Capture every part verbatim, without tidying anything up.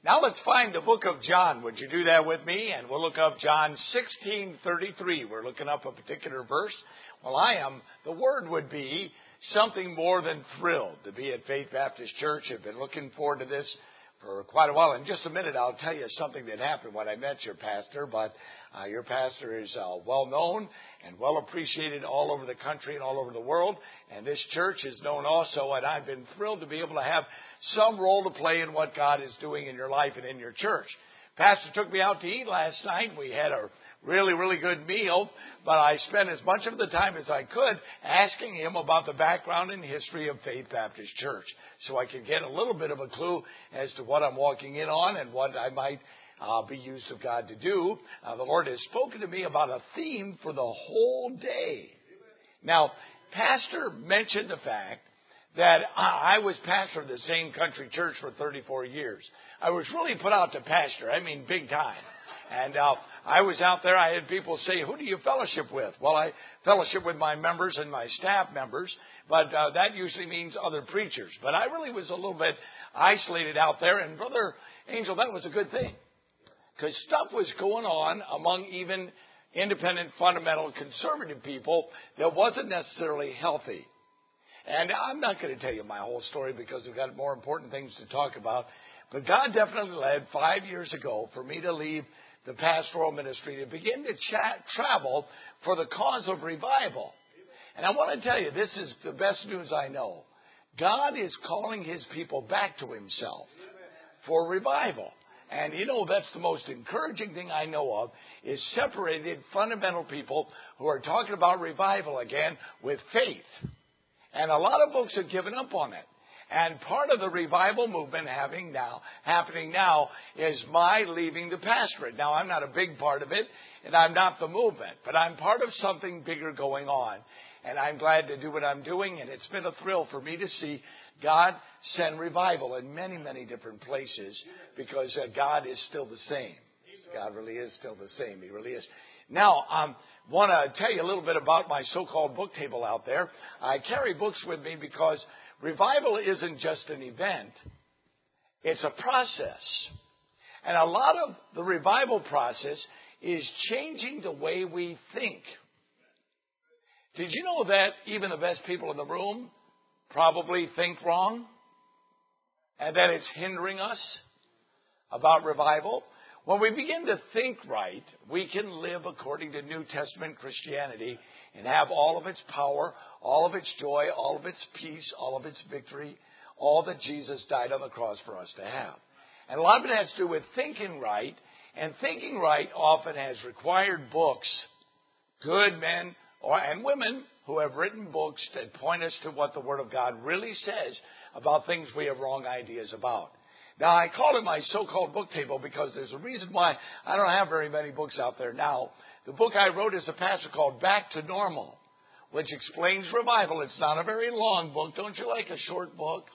Now let's find the book of John. Would you do that with me? And we'll look up John sixteen thirty-three. We're looking up a particular verse. Well, I am. The word would be something more than thrilled to be at Faith Baptist Church. I've been looking forward to this for quite a while. In just a minute, I'll tell you something that happened when I met your pastor. But uh, your pastor is uh, well known and well appreciated all over the country and all over the world. And this church is known also. And I've been thrilled to be able to have some role to play in what God is doing in your life and in your church. Pastor took me out to eat last night. We had a really, really good meal, but I spent as much of the time as I could asking him about the background and history of Faith Baptist Church so I could get a little bit of a clue as to what I'm walking in on and what I might uh, be used of God to do. Uh, the Lord has spoken to me about a theme for the whole day. Now, Pastor mentioned the fact that I was pastor of the same country church for thirty-four years. I was really put out to pastor. I mean, big time. And uh, I was out there. I had people say, who do you fellowship with? Well, I fellowship with my members and my staff members, but uh, that usually means other preachers. But I really was a little bit isolated out there. And Brother Angel, that was a good thing, because stuff was going on among even independent, fundamental, conservative people that wasn't necessarily healthy. And I'm not going to tell you my whole story because we've got more important things to talk about. But God definitely led five years ago for me to leave the pastoral ministry to begin to chat, travel for the cause of revival. And I want to tell you, this is the best news I know. God is calling his people back to himself for revival. And you know, that's the most encouraging thing I know of, is separated fundamental people who are talking about revival again with faith. And a lot of folks have given up on it. And part of the revival movement having now, happening now is my leaving the pastorate. Now, I'm not a big part of it, and I'm not the movement, but I'm part of something bigger going on. And I'm glad to do what I'm doing, and it's been a thrill for me to see God send revival in many, many different places, because uh, God is still the same. God really is still the same. He really is. Now, I um, want to tell you a little bit about my so-called book table out there. I carry books with me because revival isn't just an event. It's a process. And a lot of the revival process is changing the way we think. Did you know that even the best people in the room probably think wrong? And that it's hindering us about revival? When we begin to think right, we can live according to New Testament Christianity and have all of its power, all of its joy, all of its peace, all of its victory, all that Jesus died on the cross for us to have. And a lot of it has to do with thinking right, and thinking right often has required books, good men or, and women who have written books that point us to what the Word of God really says about things we have wrong ideas about. Now, I call it my so-called book table because there's a reason why I don't have very many books out there now. The book I wrote as a pastor called Back to Normal, which explains revival. It's not a very long book. Don't you like a short book?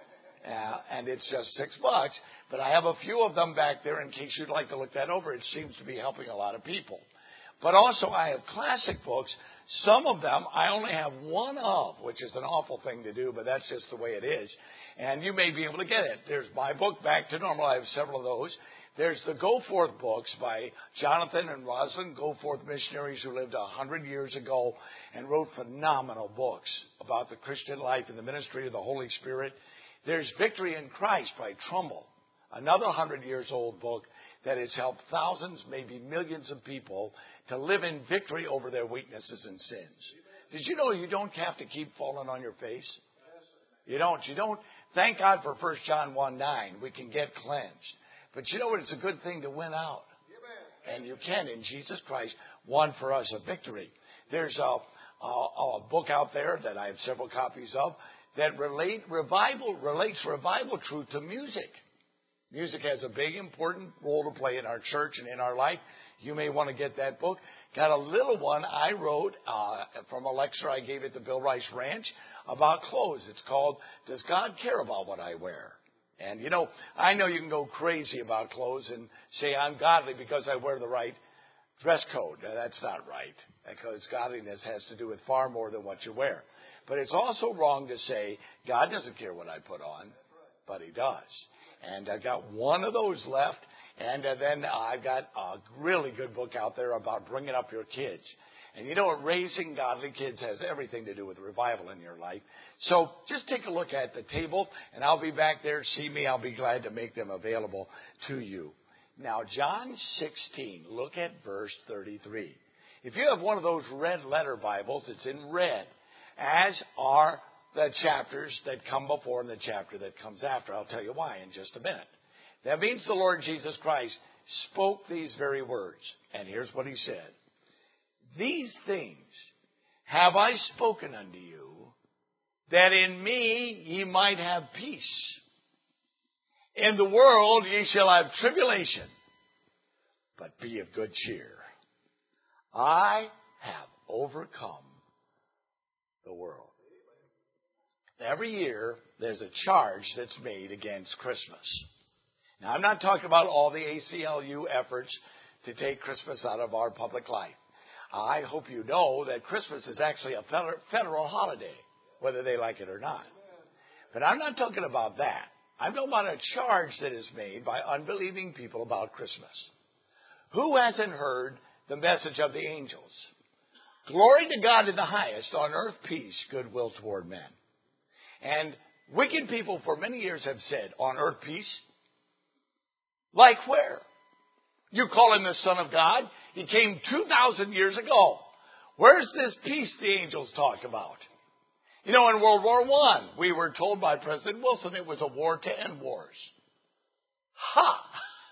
Uh, and it's just six bucks. But I have a few of them back there in case you'd like to look that over. It seems to be helping a lot of people. But also I have classic books. Some of them I only have one of, which is an awful thing to do, but that's just the way it is. And you may be able to get it. There's my book, Back to Normal. I have several of those. There's the Go Forth books by Jonathan and Rosalind Goforth, missionaries who lived a hundred years ago and wrote phenomenal books about the Christian life and the ministry of the Holy Spirit. There's Victory in Christ by Trumbull, another hundred years old book that has helped thousands, maybe millions of people to live in victory over their weaknesses and sins. Did you know you don't have to keep falling on your face? You don't. You don't. Thank God for First John one nine. We can get cleansed. But you know what? It's a good thing to win out. And you can in Jesus Christ won for us a victory. There's a, a, a book out there that I have several copies of that relate revival relates revival truth to music. Music has a big, important role to play in our church and in our life. You may want to get that book. Got a little one I wrote uh, from a lecture I gave at the Bill Rice Ranch about clothes. It's called, Does God Care About What I Wear? And, you know, I know you can go crazy about clothes and say I'm godly because I wear the right dress code. Now, that's not right, because godliness has to do with far more than what you wear. But it's also wrong to say God doesn't care what I put on, but he does. And I've got one of those left. And uh, then I've got a really good book out there about bringing up your kids. And you know what? Raising godly kids has everything to do with revival in your life. So just take a look at the table, and I'll be back there. See me. I'll be glad to make them available to you. Now, John sixteen, look at verse thirty-three. If you have one of those red letter Bibles, it's in red, as are the chapters that come before and the chapter that comes after. I'll tell you why in just a minute. That means the Lord Jesus Christ spoke these very words. And here's what he said. These things have I spoken unto you, that in me ye might have peace. In the world ye shall have tribulation, but be of good cheer. I have overcome the world. Every year there's a charge that's made against Christmas. Now, I'm not talking about all the A C L U efforts to take Christmas out of our public life. I hope you know that Christmas is actually a federal holiday, whether they like it or not. But I'm not talking about that. I'm talking about a charge that is made by unbelieving people about Christmas. Who hasn't heard the message of the angels? Glory to God in the highest, on earth peace, goodwill toward men. And wicked people for many years have said, on earth peace? Like where? You call him the Son of God? He came two thousand years ago. Where's this peace the angels talk about? You know, in World War One, we were told by President Wilson it was a war to end wars. Ha!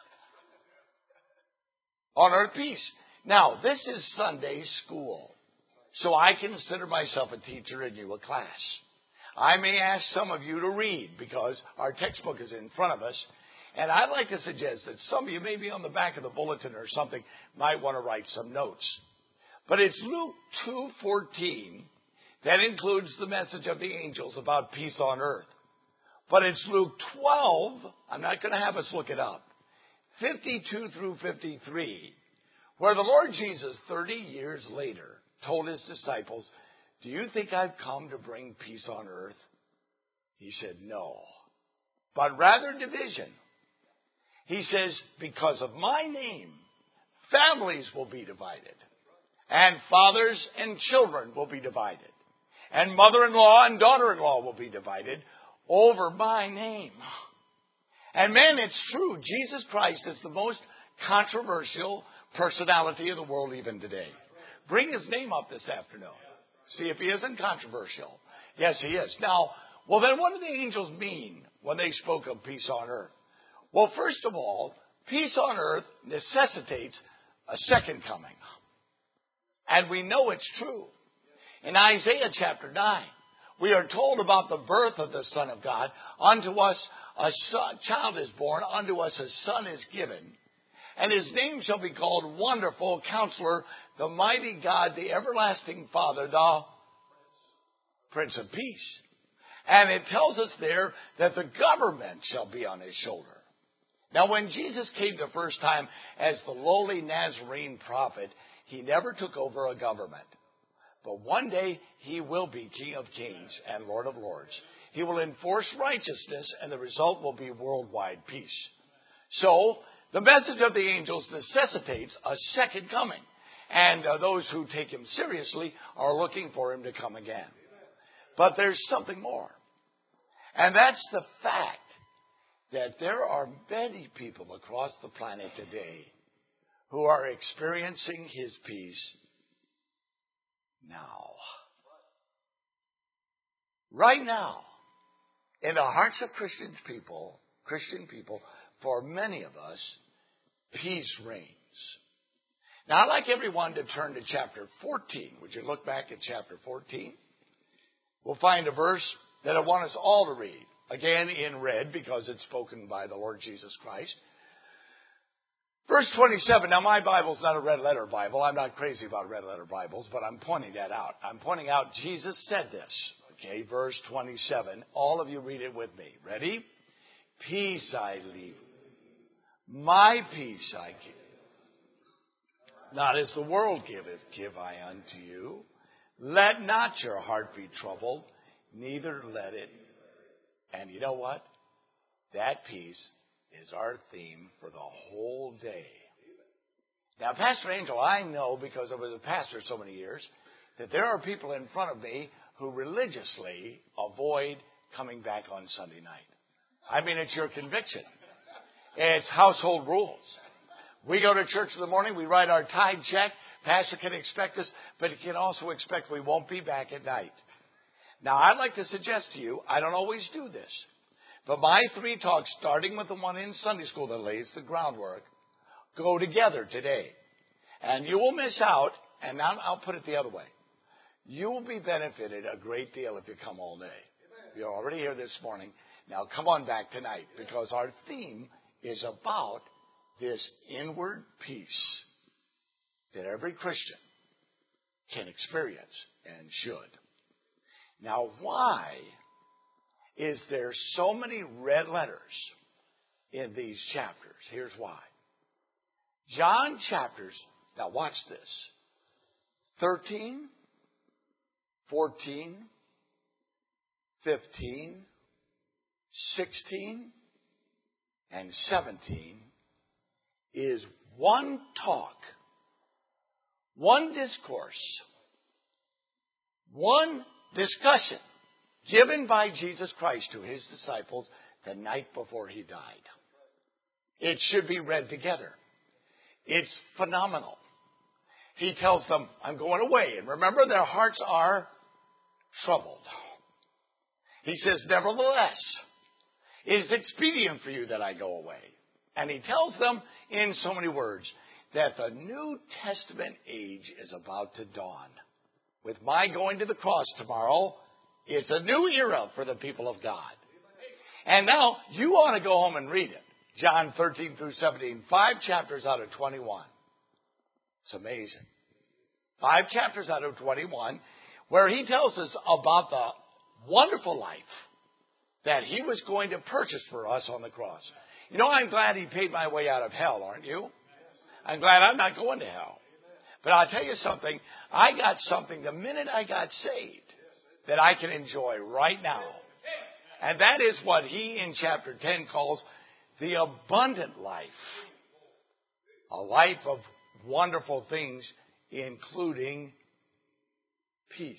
On earth peace. Now, this is Sunday school. So I consider myself a teacher and you a class. I may ask some of you to read because our textbook is in front of us. And I'd like to suggest that some of you, maybe on the back of the bulletin or something, might want to write some notes. But it's Luke two fourteen that includes the message of the angels about peace on earth. But it's Luke twelve, I'm not going to have us look it up, fifty-two through fifty-three, where the Lord Jesus, thirty years later, told his disciples, do you think I've come to bring peace on earth? He said, no, but rather division. He says, because of my name, families will be divided, and fathers and children will be divided, and mother-in-law and daughter-in-law will be divided over my name. And man, it's true. Jesus Christ is the most controversial personality of the world even today. Bring his name up this afternoon. See if he isn't controversial. Yes, he is. Now, well, then what do the angels mean when they spoke of peace on earth? Well, first of all, peace on earth necessitates a second coming. And we know it's true. In Isaiah chapter nine, we are told about the birth of the Son of God. Unto us a son, child is born, unto us a son is given. And his name shall be called Wonderful Counselor, the Mighty God, the Everlasting Father, the Prince of Peace. And it tells us there that the government shall be on his shoulder. Now, when Jesus came the first time as the lowly Nazarene prophet, he never took over a government. But one day, he will be King of Kings and Lord of Lords. He will enforce righteousness, and the result will be worldwide peace. So, the message of the angels necessitates a second coming. And uh, those who take him seriously are looking for him to come again. But there's something more. And that's the fact that there are many people across the planet today who are experiencing his peace now. Right now, in the hearts of Christian people, Christian people, for many of us, peace reigns. Now, I'd like everyone to turn to chapter fourteen. Would you look back at chapter fourteen? We'll find a verse that I want us all to read. Again, in red, because it's spoken by the Lord Jesus Christ. Verse twenty-seven. Now, my Bible's not a red letter Bible. I'm not crazy about red letter Bibles, but I'm pointing that out. I'm pointing out Jesus said this. Okay, verse twenty-seven. All of you read it with me. Ready? Peace I leave. My peace I give. Not as the world giveth, give I unto you. Let not your heart be troubled, neither let it. And you know what? That peace is our theme for the whole day. Now, Pastor Angel, I know because I was a pastor so many years that there are people in front of me who religiously avoid coming back on Sunday night. I mean, it's your conviction. It's household rules. We go to church in the morning, we write our tithe check. Pastor can expect us, but he can also expect we won't be back at night. Now, I'd like to suggest to you, I don't always do this, but my three talks, starting with the one in Sunday school that lays the groundwork, go together today. And you will miss out, and now I'll put it the other way. You will be benefited a great deal if you come all day. You're already here this morning. Now come on back tonight, because our theme is about this inward peace that every Christian can experience and should. Now, why is there so many red letters in these chapters? Here's why. John chapters, now watch this, thirteen, fourteen, fifteen, sixteen, and seventeen is one talk, one discourse, one discussion given by Jesus Christ to his disciples the night before he died. It should be read together. It's phenomenal. He tells them, I'm going away. And remember, their hearts are troubled. He says, nevertheless, it is expedient for you that I go away. And he tells them in so many words that the New Testament age is about to dawn. With my going to the cross tomorrow, it's a new era for the people of God. And now you ought to go home and read it. John thirteen through seventeen, five chapters out of twenty-one. It's amazing. Five chapters out of twenty-one, where he tells us about the wonderful life that he was going to purchase for us on the cross. You know, I'm glad he paid my way out of hell, aren't you? I'm glad I'm not going to hell. But I'll tell you something. I got something the minute I got saved that I can enjoy right now. And that is what he in chapter ten calls the abundant life. A life of wonderful things, including peace.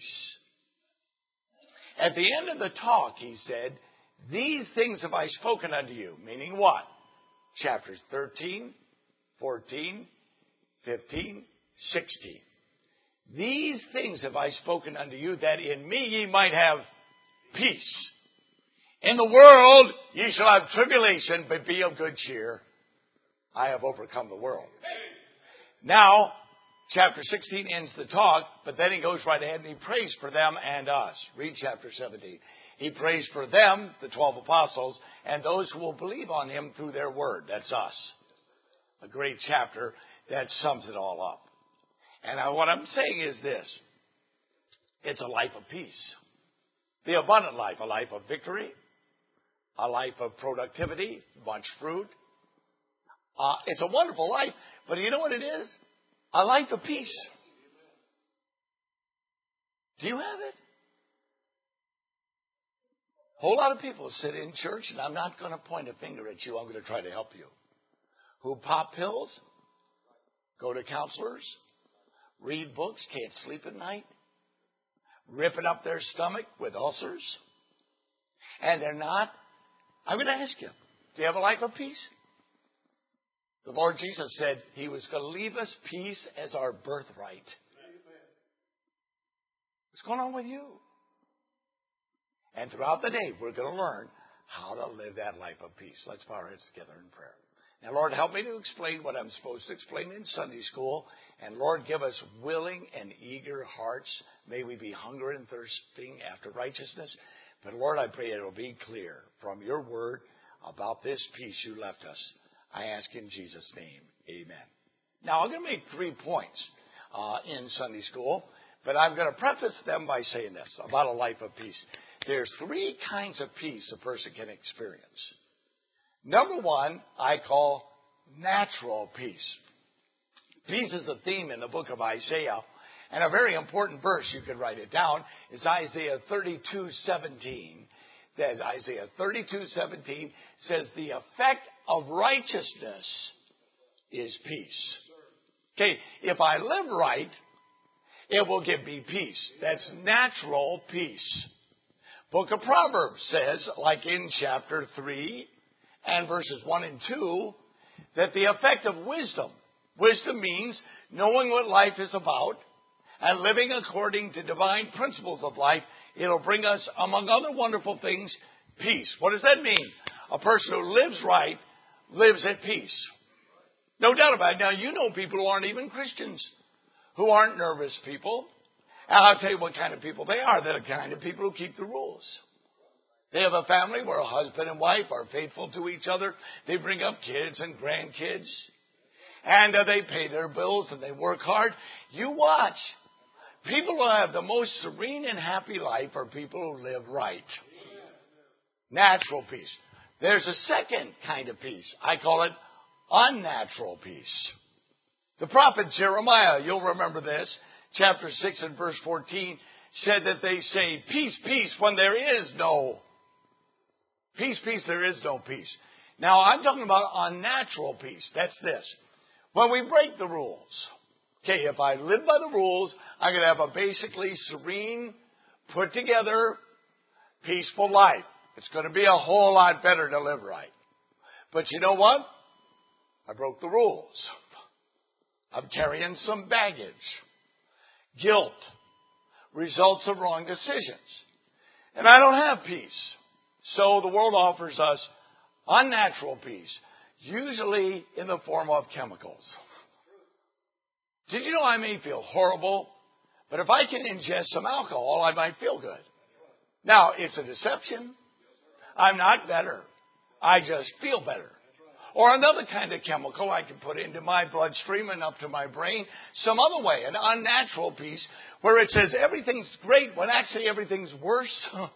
At the end of the talk, he said, these things have I spoken unto you. Meaning what? Chapters thirteen, fourteen, fifteen, sixteen. These things have I spoken unto you, that in me ye might have peace. In the world ye shall have tribulation, but be of good cheer. I have overcome the world. Now, chapter sixteen ends the talk, but then he goes right ahead and he prays for them and us. Read chapter seventeen. He prays for them, the twelve apostles, and those who will believe on him through their word. That's us. A great chapter that sums it all up. And I, what I'm saying is this. It's a life of peace. The abundant life, a life of victory, a life of productivity, much fruit. Uh, it's a wonderful life, but you know what it is? A life of peace. Do you have it? A whole lot of people sit in church, and I'm not going to point a finger at you. I'm going to try to help you. Who pop pills, go to counselors, read books, can't sleep at night, ripping up their stomach with ulcers. And they're not. I'm going to ask you, do you have a life of peace? The Lord Jesus said he was going to leave us peace as our birthright. What's going on with you? And throughout the day, we're going to learn how to live that life of peace. Let's bow our heads together in prayer. Now, Lord, help me to explain what I'm supposed to explain in Sunday school. And, Lord, give us willing and eager hearts. May we be hungry and thirsting after righteousness. But, Lord, I pray it will be clear from your word about this peace you left us. I ask in Jesus' name, amen. Now, I'm going to make three points uh, in Sunday school. But I'm going to preface them by saying this about a life of peace. There's three kinds of peace a person can experience. Number one, I call natural peace. Peace is a theme in the book of Isaiah. And a very important verse, you can write it down, is Isaiah thirty-two seventeen. As Isaiah thirty-two seventeen says, the effect of righteousness is peace. Okay, if I live right, it will give me peace. That's natural peace. Book of Proverbs says, like in chapter three and verses one and two, that the effect of wisdom, wisdom means knowing what life is about and living according to divine principles of life, it'll bring us, among other wonderful things, peace. What does that mean? A person who lives right lives at peace. No doubt about it. Now, you know people who aren't even Christians, who aren't nervous people. And I'll tell you what kind of people they are. They're the kind of people who keep the rules. They have a family where a husband and wife are faithful to each other. They bring up kids and grandkids. And uh, they pay their bills and they work hard. You watch. People who have the most serene and happy life are people who live right. Natural peace. There's a second kind of peace. I call it unnatural peace. The prophet Jeremiah, you'll remember this, chapter six and verse fourteen, said that they say, peace, peace, when there is no peace, peace, there is no peace. Now, I'm talking about unnatural peace. That's this. When we break the rules. Okay, if I live by the rules, I'm going to have a basically serene, put together, peaceful life. It's going to be a whole lot better to live right. But you know what? I broke the rules. I'm carrying some baggage, guilt, results of wrong decisions. And I don't have peace. So the world offers us unnatural peace, usually in the form of chemicals. Did you know I may feel horrible, but if I can ingest some alcohol, I might feel good. Now, it's a deception. I'm not better. I just feel better. Or another kind of chemical I can put into my bloodstream and up to my brain some other way, an unnatural peace where it says everything's great when actually everything's worse.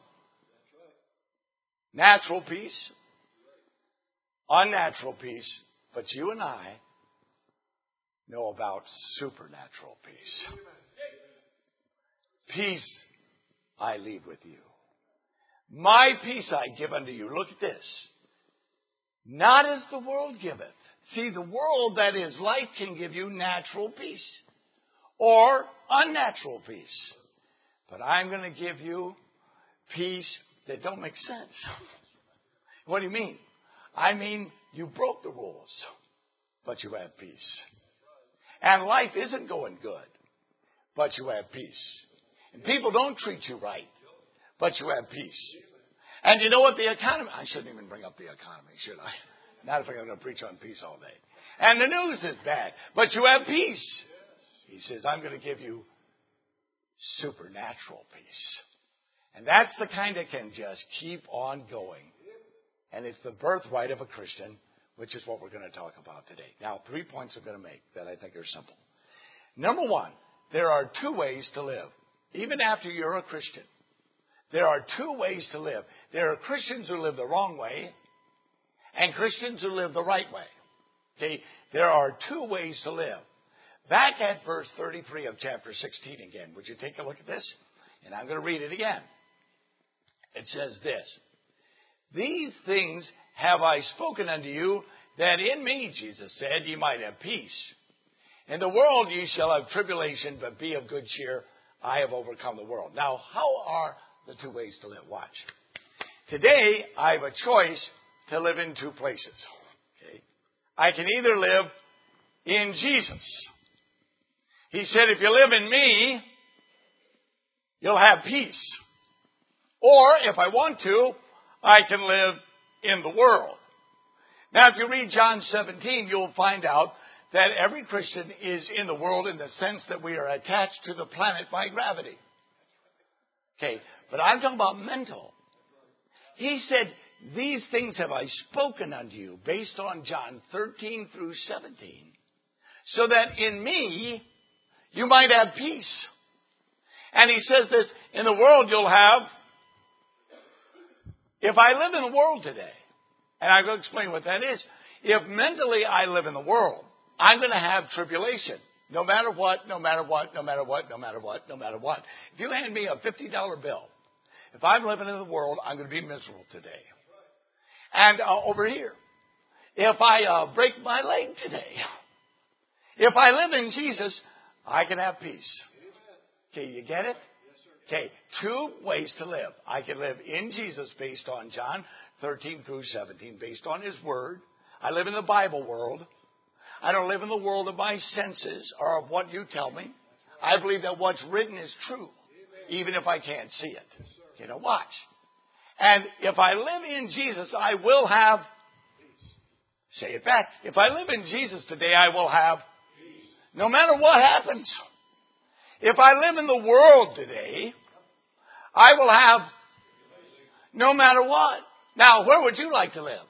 Natural peace, unnatural peace, but you and I know about supernatural peace. Peace I leave with you. My peace I give unto you. Look at this. Not as the world giveth. See, the world, that is life, can give you natural peace or unnatural peace. But I'm going to give you peace that don't make sense. What do you mean? I mean, you broke the rules, but you have peace. And life isn't going good, but you have peace. And people don't treat you right, but you have peace. And you know what? The economy, I shouldn't even bring up the economy, should I? Not if I'm going to preach on peace all day. And the news is bad, but you have peace. He says, I'm going to give you supernatural peace. And that's the kind that can just keep on going. And it's the birthright of a Christian, which is what we're going to talk about today. Now, three points I'm going to make that I think are simple. Number one, there are two ways to live, even after you're a Christian. There are two ways to live. There are Christians who live the wrong way and Christians who live the right way. Okay? There are two ways to live. Back at verse thirty-three of chapter sixteen again. Would you take a look at this? And I'm going to read it again. It says this. These things have I spoken unto you, that in me, Jesus said, ye might have peace. In the world ye shall have tribulation, but be of good cheer. I have overcome the world. Now, how are the two ways to live? Watch. Today, I have a choice to live in two places. Okay? I can either live in Jesus. He said, if you live in me, you'll have peace. Or, if I want to, I can live in the world. Now, if you read John seventeen, you'll find out that every Christian is in the world in the sense that we are attached to the planet by gravity. Okay, but I'm talking about mental. He said, these things have I spoken unto you, based on John thirteen through seventeen, so that in me you might have peace. And he says this, in the world you'll have, if I live in the world today, and I'm going to explain what that is, if mentally I live in the world, I'm going to have tribulation. No matter what, no matter what, no matter what, no matter what, no matter what. If you hand me a fifty dollar bill, If I'm living in the world, I'm going to be miserable today. And uh, over here, if I uh, break my leg today, if I live in Jesus, I can have peace. Okay, you get it? Okay, two ways to live. I can live in Jesus based on John thirteen through seventeen, based on His Word. I live in the Bible world. I don't live in the world of my senses or of what you tell me. I believe that what's written is true, even if I can't see it. You know, watch. And if I live in Jesus, I will have, say it back, if I live in Jesus today, I will have, no matter what happens. If I live in the world today, I will have, no matter what. Now, where would you like to live?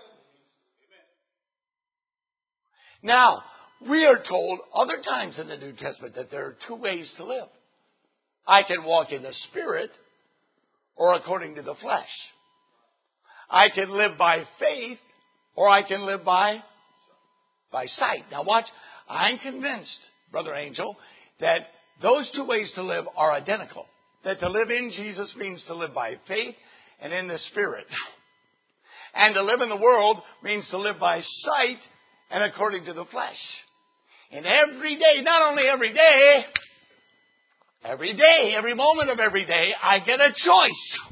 Now, we are told other times in the New Testament that there are two ways to live. I can walk in the Spirit or according to the flesh. I can live by faith or I can live by, by sight. Now watch, I'm convinced, Brother Angel, that those two ways to live are identical. That to live in Jesus means to live by faith and in the Spirit. And to live in the world means to live by sight and according to the flesh. And every day, not only every day, every day, every moment of every day, I get a choice.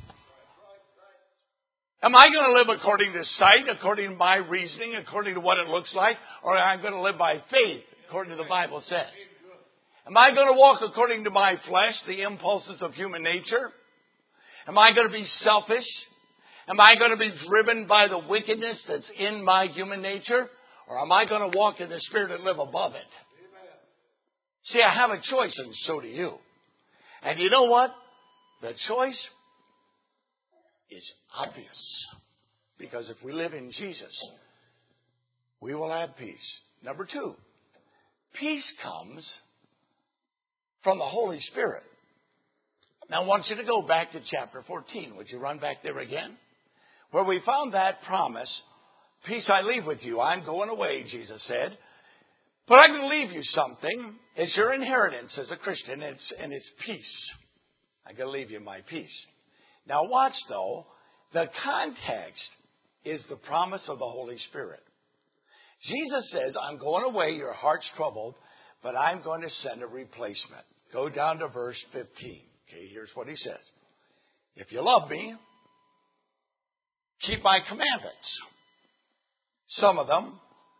Am I going to live according to sight, according to my reasoning, according to what it looks like, or am I going to live by faith, according to the Bible says? Am I going to walk according to my flesh, the impulses of human nature? Am I going to be selfish? Am I going to be driven by the wickedness that's in my human nature? Or am I going to walk in the Spirit and live above it? See, I have a choice, and so do you. And you know what? The choice is obvious. Because if we live in Jesus, we will have peace. Number two, peace comes from the Holy Spirit. Now I want you to go back to chapter fourteen. Would you run back there again? Where we found that promise, peace I leave with you. I'm going away, Jesus said. But I'm going to leave you something. It's your inheritance as a Christian, and it's, and it's peace. I'm going to leave you my peace. Now watch, though. The context is the promise of the Holy Spirit. Jesus says, I'm going away, your heart's troubled, but I'm going to send a replacement. Go down to verse fifteen. Okay, here's what he says. If you love me, keep my commandments. Some of them,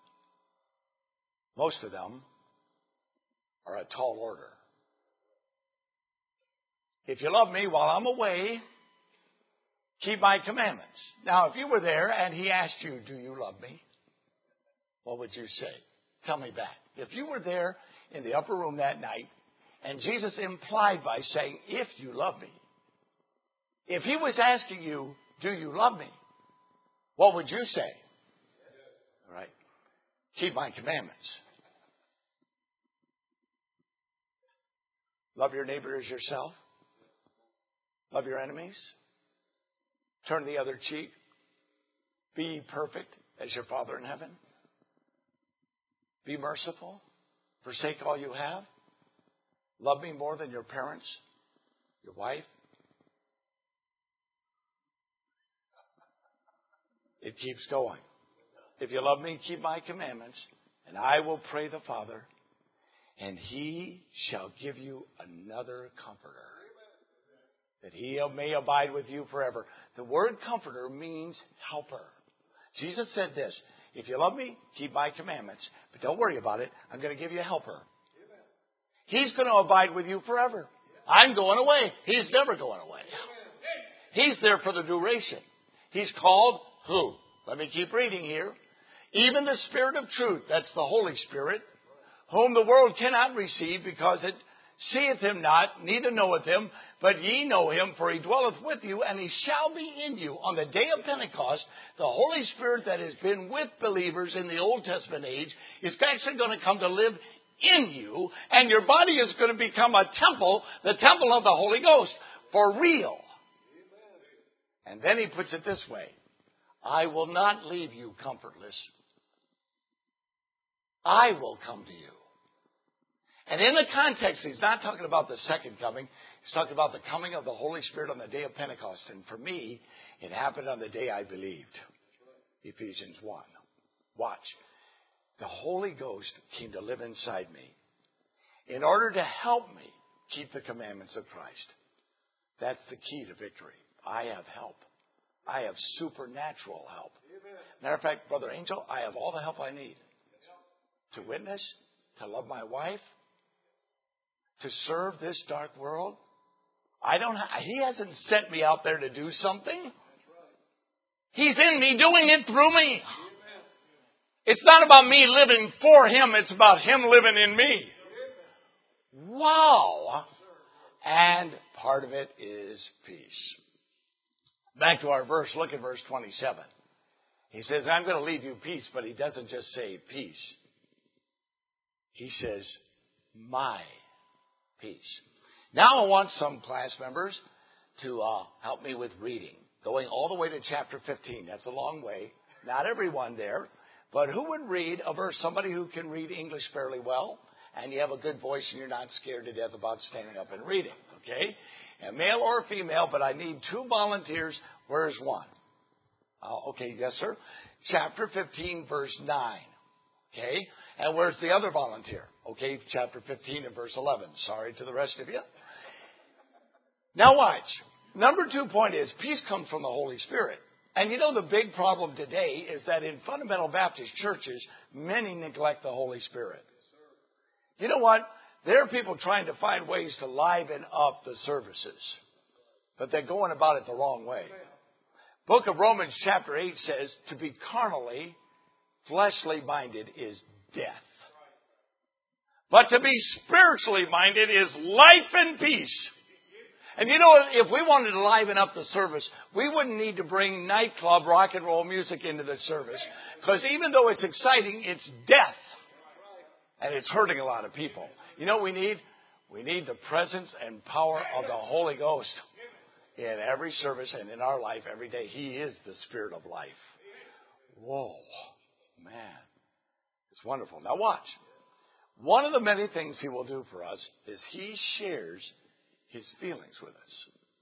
most of them, are a tall order. If you love me while I'm away, keep my commandments. Now, if you were there and he asked you, do you love me? What would you say? Tell me back. If you were there in the upper room that night and Jesus implied by saying, if you love me, if he was asking you, do you love me? What would you say? All right. Keep my commandments. Love your neighbor as yourself. Love your enemies. Turn the other cheek. Be perfect as your Father in heaven. Be merciful. Forsake all you have. Love me more than your parents, your wife. It keeps going. If you love me, keep my commandments, and I will pray the Father, and he shall give you another comforter, that he may abide with you forever. The word comforter means helper. Jesus said this, if you love me, keep my commandments, but don't worry about it. I'm going to give you a helper. He's going to abide with you forever. I'm going away. He's never going away. He's there for the duration. He's called who? Let me keep reading here. Even the Spirit of truth, that's the Holy Spirit, whom the world cannot receive because it seeth him not, neither knoweth him, but ye know him, for he dwelleth with you, and he shall be in you. On the day of Pentecost, the Holy Spirit that has been with believers in the Old Testament age is actually going to come to live in you, and your body is going to become a temple, the temple of the Holy Ghost, for real. And then he puts it this way, I will not leave you comfortless. I will come to you. And in the context, he's not talking about the second coming. He's talking about the coming of the Holy Spirit on the day of Pentecost. And for me, it happened on the day I believed. Ephesians one. Watch. The Holy Ghost came to live inside me in order to help me keep the commandments of Christ. That's the key to victory. I have help. I have supernatural help. Matter of fact, Brother Angel, I have all the help I need to witness, to love my wife, to serve this dark world. I don't. Ha- he hasn't sent me out there to do something. He's in me, doing it through me. It's not about me living for Him. It's about Him living in me. Wow. And part of it is peace. Back to our verse. Look at verse twenty-seven. He says, I'm going to leave you peace, but He doesn't just say peace. He says, my peace. Now I want some class members to uh, help me with reading. Going all the way to chapter fifteen. That's a long way. Not everyone there. But who would read a verse? Somebody who can read English fairly well. And you have a good voice and you're not scared to death about standing up and reading. Okay? A male or female, but I need two volunteers. Where's one? Oh, okay, yes, sir. Chapter fifteen, verse nine. Okay? And where's the other volunteer? Okay, chapter fifteen and verse eleven. Sorry to the rest of you. Now watch. Number two point is, peace comes from the Holy Spirit. And you know the big problem today is that in fundamental Baptist churches, many neglect the Holy Spirit. You know what? There are people trying to find ways to liven up the services. But they're going about it the wrong way. Book of Romans chapter eight says, to be carnally, fleshly minded is death. But to be spiritually minded is life and peace. And you know, if we wanted to liven up the service, we wouldn't need to bring nightclub rock and roll music into the service. Because even though it's exciting, it's death. And it's hurting a lot of people. You know what we need? We need the presence and power of the Holy Ghost in every service and in our life every day. He is the Spirit of life. Whoa, man. It's wonderful. Now watch. One of the many things He will do for us is He shares His feelings with us.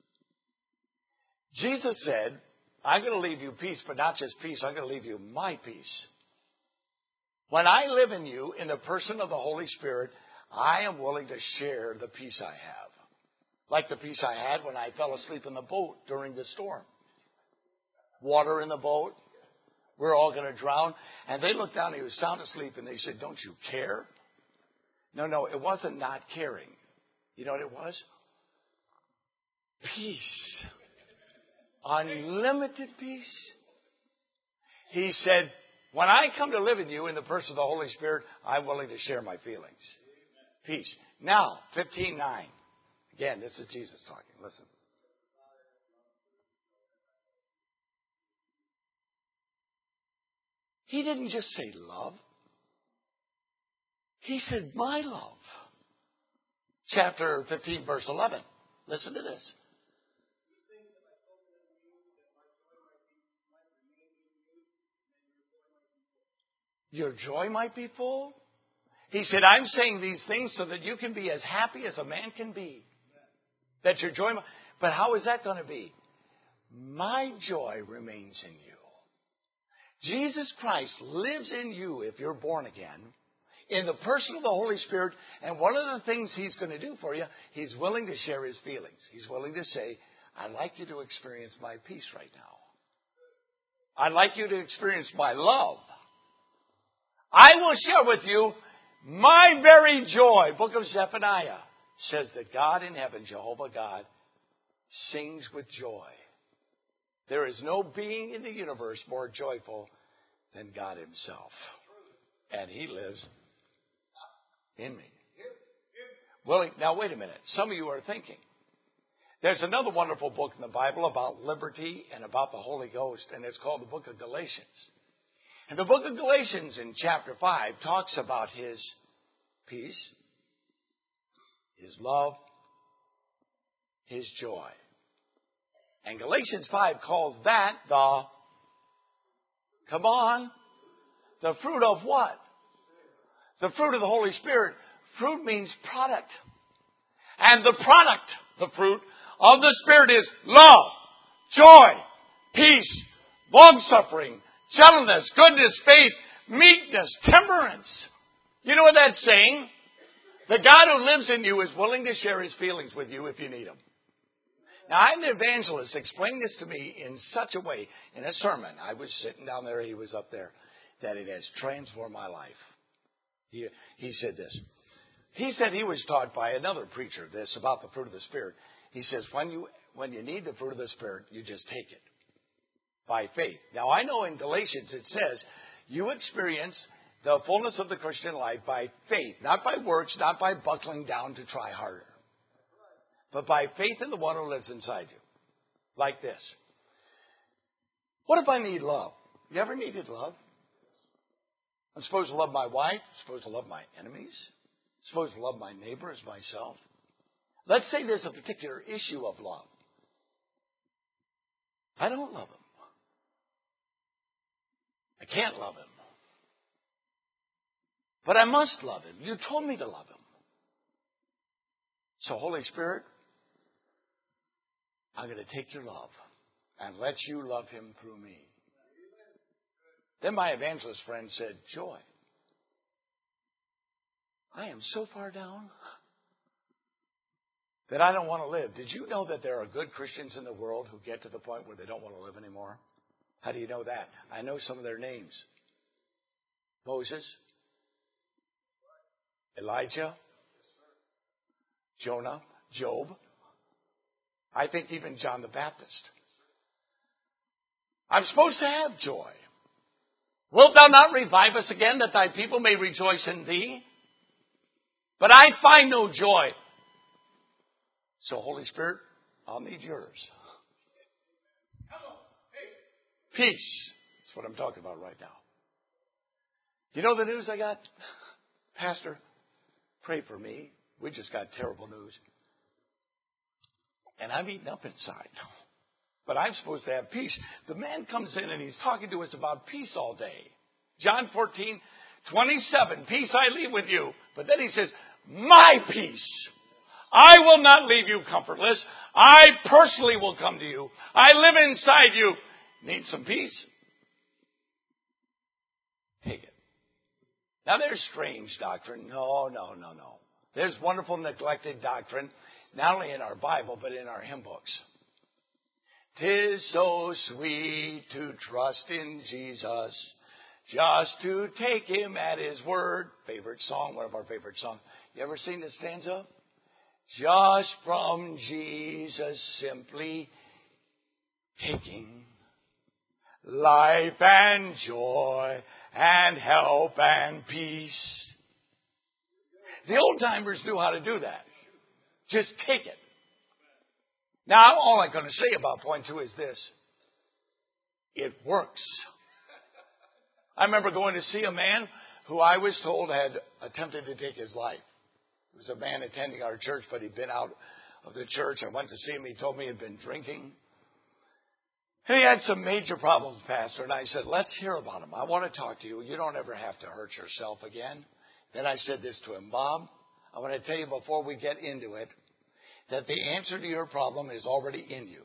Jesus said, I'm going to leave you peace, but not just peace. I'm going to leave you my peace. When I live in you, in the person of the Holy Spirit, I am willing to share the peace I have. Like the peace I had when I fell asleep in the boat during the storm. Water in the boat. We're all going to drown. And they looked down, he was sound asleep, and they said, don't you care? No, no, it wasn't not caring. You know what it was? Peace. Unlimited peace. He said, when I come to live in you in the person of the Holy Spirit, I'm willing to share my feelings. Peace. Now, fifteen nine. Again, this is Jesus talking. Listen. He didn't just say love. He said my love. Chapter fifteen, verse eleven. Listen to this. Your joy might be full. He said, I'm saying these things so that you can be as happy as a man can be. That your joy might... But how is that going to be? My joy remains in you. Jesus Christ lives in you if you're born again, in the person of the Holy Spirit. And one of the things He's going to do for you, He's willing to share His feelings. He's willing to say, I'd like you to experience my peace right now. I'd like you to experience my love. I will share with you my very joy. Book of Zephaniah says that God in heaven, Jehovah God, sings with joy. There is no being in the universe more joyful than God Himself. And He lives in me. Well, now wait a minute. Some of you are thinking, there's another wonderful book in the Bible about liberty and about the Holy Ghost, and it's called the Book of Galatians. And the book of Galatians in chapter five talks about His peace, His love, His joy. And Galatians five calls that the, come on, the fruit of what? The fruit of the Holy Spirit. Fruit means product. And the product, the fruit of the Spirit is love, joy, peace, long-suffering, gentleness, goodness, faith, meekness, temperance. You know what that's saying? The God who lives in you is willing to share His feelings with you if you need them. Now, I'm an evangelist. Explain this to me in such a way, in a sermon. I was sitting down there, he was up there, that it has transformed my life. He, he said this. He said he was taught by another preacher this about the fruit of the Spirit. He says, when you, when you need the fruit of the Spirit, you just take it by faith. Now, I know in Galatians it says, you experience the fullness of the Christian life by faith, not by works, not by buckling down to try harder, but by faith in the one who lives inside you. Like this. What if I need love? You ever needed love? I'm supposed to love my wife. I'm supposed to love my enemies. I'm supposed to love my neighbor as myself. Let's say there's a particular issue of love. I don't love him. I can't love him. But I must love him. You told me to love him. So, Holy Spirit, I'm going to take your love and let you love him through me. Then my evangelist friend said, Joy, I am so far down that I don't want to live. Did you know that there are good Christians in the world who get to the point where they don't want to live anymore? How do you know that? I know some of their names. Moses, Elijah, Jonah, Job. I think even John the Baptist. I'm supposed to have joy. Wilt thou not revive us again, that thy people may rejoice in thee? But I find no joy. So, Holy Spirit, I'll need yours. Peace. That's what I'm talking about right now. You know the news I got? Pastor, pray for me. We just got terrible news. And I'm eating up inside. But I'm supposed to have peace. The man comes in and he's talking to us about peace all day. John fourteen, twenty-seven. Peace I leave with you. But then he says, my peace. I will not leave you comfortless. I personally will come to you. I live inside you. Need some peace? Take it. Now there's strange doctrine. No, no, no, no. There's wonderful neglected doctrine, not only in our Bible, but in our hymn books. 'Tis so sweet to trust in Jesus, just to take him at his word. Favorite song, one of our favorite songs. You ever seen this stanza? Just from Jesus simply taking life and joy and help and peace. The old timers knew how to do that. Just take it. Now, all I'm going to say about point two is this. It works. I remember going to see a man who I was told had attempted to take his life. It was a man attending our church, but he'd been out of the church. I went to see him. He told me he'd been drinking. And he had some major problems, Pastor. And I said, let's hear about him. I want to talk to you. You don't ever have to hurt yourself again. Then I said this to him, Bob, I want to tell you before we get into it, that the answer to your problem is already in you.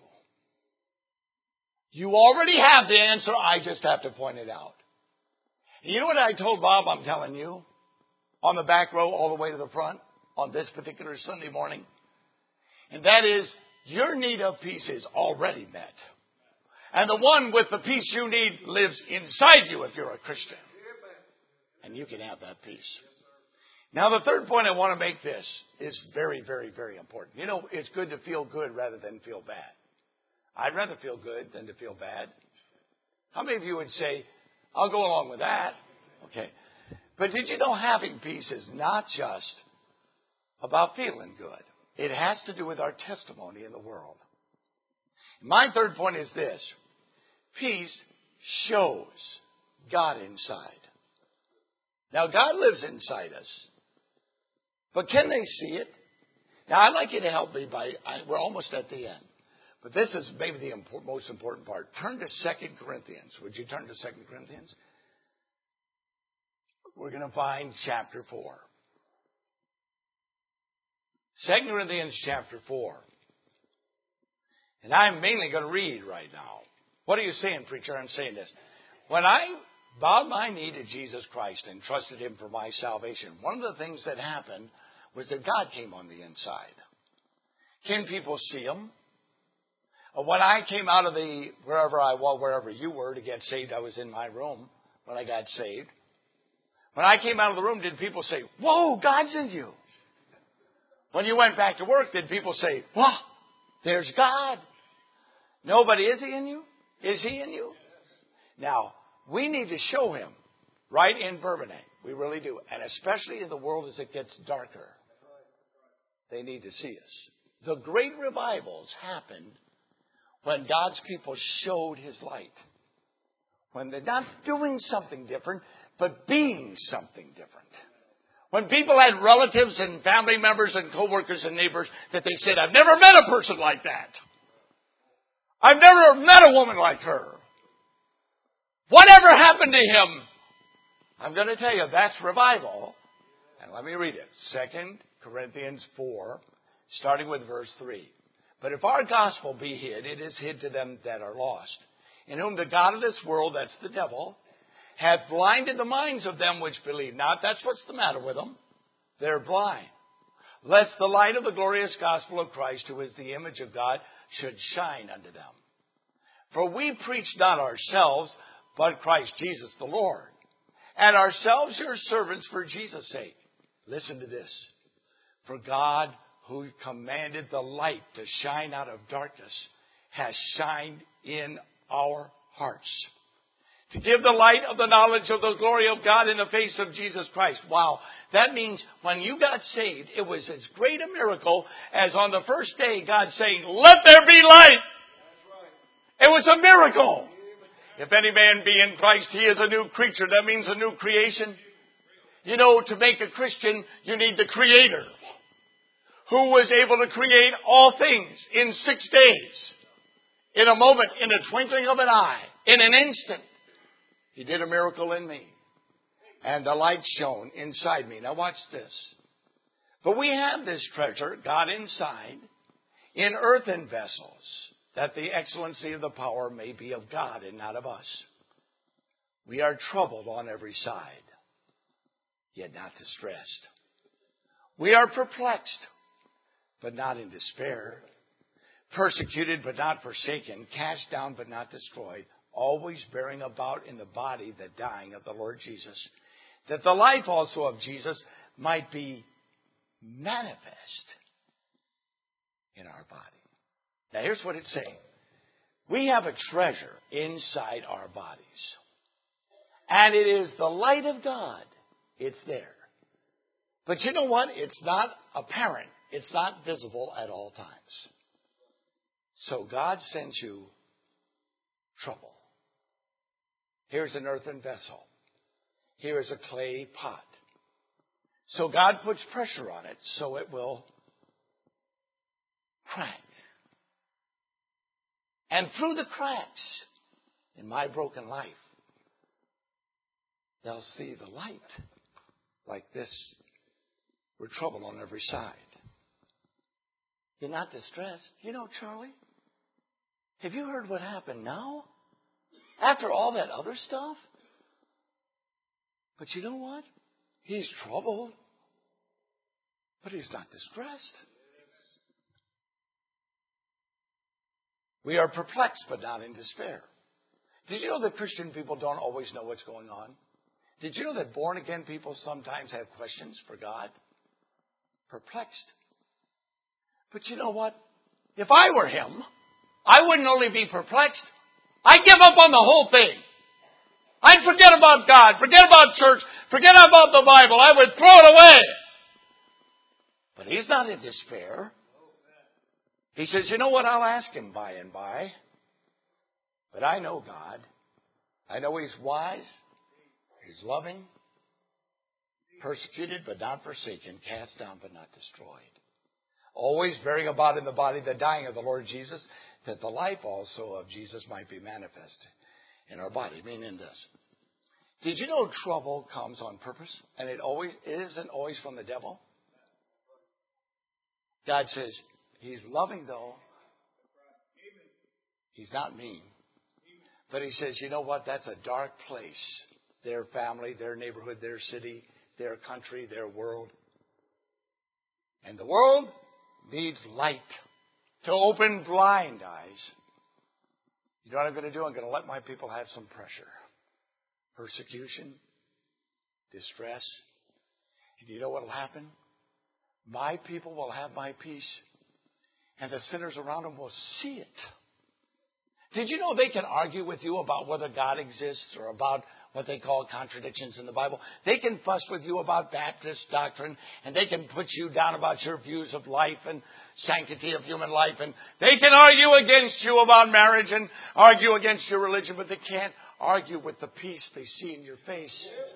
You already have the answer. I just have to point it out. You know what I told Bob I'm telling you? On the back row all the way to the front on this particular Sunday morning. And that is, your need of peace is already met. And the one with the peace you need lives inside you if you're a Christian. And you can have that peace. Now, the third point I want to make this is very, very, very important. You know, it's good to feel good rather than feel bad. I'd rather feel good than to feel bad. How many of you would say, I'll go along with that? Okay. But did you know having peace is not just about feeling good. It has to do with our testimony in the world. My third point is this. Peace shows God inside. Now, God lives inside us. But can they see it? Now, I'd like you to help me by, I, we're almost at the end. But this is maybe the import, most important part. Turn to Second Corinthians. Would you turn to Second Corinthians? We're going to find chapter four. Second Corinthians chapter four. And I'm mainly going to read right now. What are you saying, preacher? I'm saying this. When I bowed my knee to Jesus Christ and trusted Him for my salvation, one of the things that happened was that God came on the inside. Can people see Him? When I came out of the, wherever I was, wherever you were to get saved, I was in my room when I got saved. When I came out of the room, did people say, whoa, God's in you? When you went back to work, did people say, wow, there's God? Nobody, is He in you? Is He in you? Now, we need to show Him right in Bourbonnais. We really do. And especially in the world as it gets darker. They need to see us. The great revivals happened when God's people showed His light. When they're not doing something different, but being something different. When people had relatives and family members and co-workers and neighbors that they said, I've never met a person like that. I've never met a woman like her. Whatever happened to him? I'm going to tell you, that's revival. And let me read it. Second Corinthians four, starting with verse three. But if our gospel be hid, it is hid to them that are lost, in whom the God of this world, that's the devil, hath blinded the minds of them which believe not. That's what's the matter with them. They're blind. Lest the light of the glorious gospel of Christ, who is the image of God, should shine unto them. For we preach not ourselves, but Christ Jesus the Lord, and ourselves your servants for Jesus' sake. Listen to this. For God, who commanded the light to shine out of darkness, has shined in our hearts, to give the light of the knowledge of the glory of God in the face of Jesus Christ. Wow. That means when you got saved, it was as great a miracle as on the first day God saying, let there be light. It was a miracle. If any man be in Christ, he is a new creature. That means a new creation. You know, to make a Christian, you need the Creator, who was able to create all things in six days, in a moment, in a twinkling of an eye, in an instant. He did a miracle in me. And the light shone inside me. Now watch this. But we have this treasure, God inside, in earthen vessels, that the excellency of the power may be of God and not of us. We are troubled on every side, yet not distressed. We are perplexed, but not in despair. Persecuted, but not forsaken. Cast down, but not destroyed. Always bearing about in the body the dying of the Lord Jesus, that the life also of Jesus might be manifest in our body. Now here's what it's saying. We have a treasure inside our bodies. And it is the light of God. It's there. But you know what? It's not apparent. It's not visible at all times. So God sends you trouble. Here's an earthen vessel. Here is a clay pot. So God puts pressure on it so it will crack. And through the cracks in my broken life, they'll see the light like this. We're troubled on every side. You're not distressed. You know, Charlie, have you heard what happened now? After all that other stuff? But you know what? He's troubled, but he's not distressed. We are perplexed, but not in despair. Did you know that Christian people don't always know what's going on? Did you know that born-again people sometimes have questions for God? Perplexed. But you know what? If I were him, I wouldn't only be perplexed. I'd give up on the whole thing. I'd forget about God, forget about church, forget about the Bible. I would throw it away. But he's not in despair. He says, you know what? I'll ask him by and by. But I know God. I know he's wise. He's loving. Persecuted but not forsaken. Cast down but not destroyed. Always bearing about in the body the dying of the Lord Jesus, that the life also of Jesus might be manifest in our body. Meaning this. Did you know trouble comes on purpose? And it always it isn't always from the devil? God says, He's loving though. He's not mean. But He says, you know what? That's a dark place. Their family, their neighborhood, their city, their country, their world. And the world needs light to open blind eyes. You know what I'm going to do? I'm going to let my people have some pressure. Persecution. Distress. And you know what will happen? My people will have my peace. And the sinners around them will see it. Did you know they can argue with you about whether God exists or about what they call contradictions in the Bible? They can fuss with you about Baptist doctrine, and they can put you down about your views of life and sanctity of human life, and they can argue against you about marriage and argue against your religion, but they can't argue with the peace they see in your face.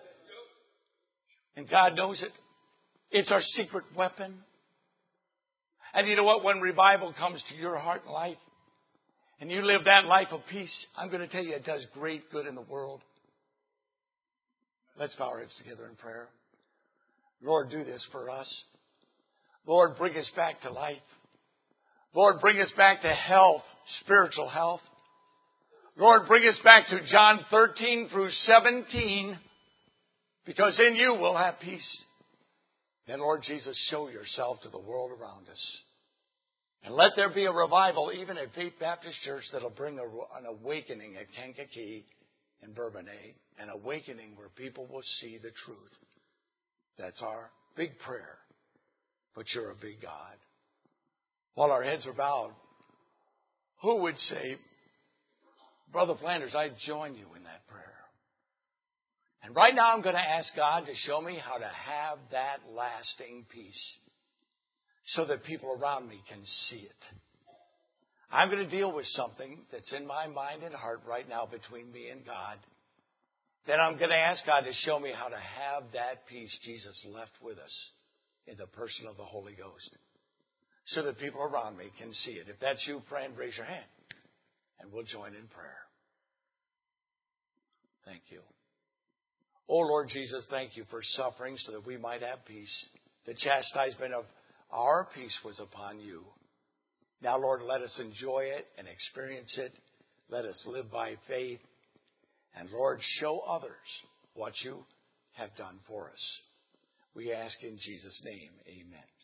And God knows it. It's our secret weapon. And you know what? When revival comes to your heart and life, and you live that life of peace, I'm going to tell you it does great good in the world. Let's bow our heads together in prayer. Lord, do this for us. Lord, bring us back to life. Lord, bring us back to health, spiritual health. Lord, bring us back to John thirteen through seventeen, because in you we'll have peace. Then, Lord Jesus, show yourself to the world around us. And let there be a revival, even at Faith Baptist Church, that'll bring a, an awakening at Kankakee and Bourbonnais. An awakening where people will see the truth. That's our big prayer. But you're a big God. While our heads are bowed, who would say, Brother Flanders, I join you in that prayer. And right now I'm going to ask God to show me how to have that lasting peace, so that people around me can see it. I'm going to deal with something that's in my mind and heart right now between me and God. Then I'm going to ask God to show me how to have that peace Jesus left with us in the person of the Holy Ghost, so that people around me can see it. If that's you, friend, raise your hand, and we'll join in prayer. Thank you. Oh, Lord Jesus, thank you for suffering so that we might have peace. The chastisement of our peace was upon you. Now, Lord, let us enjoy it and experience it. Let us live by faith. And, Lord, show others what you have done for us. We ask in Jesus' name, amen.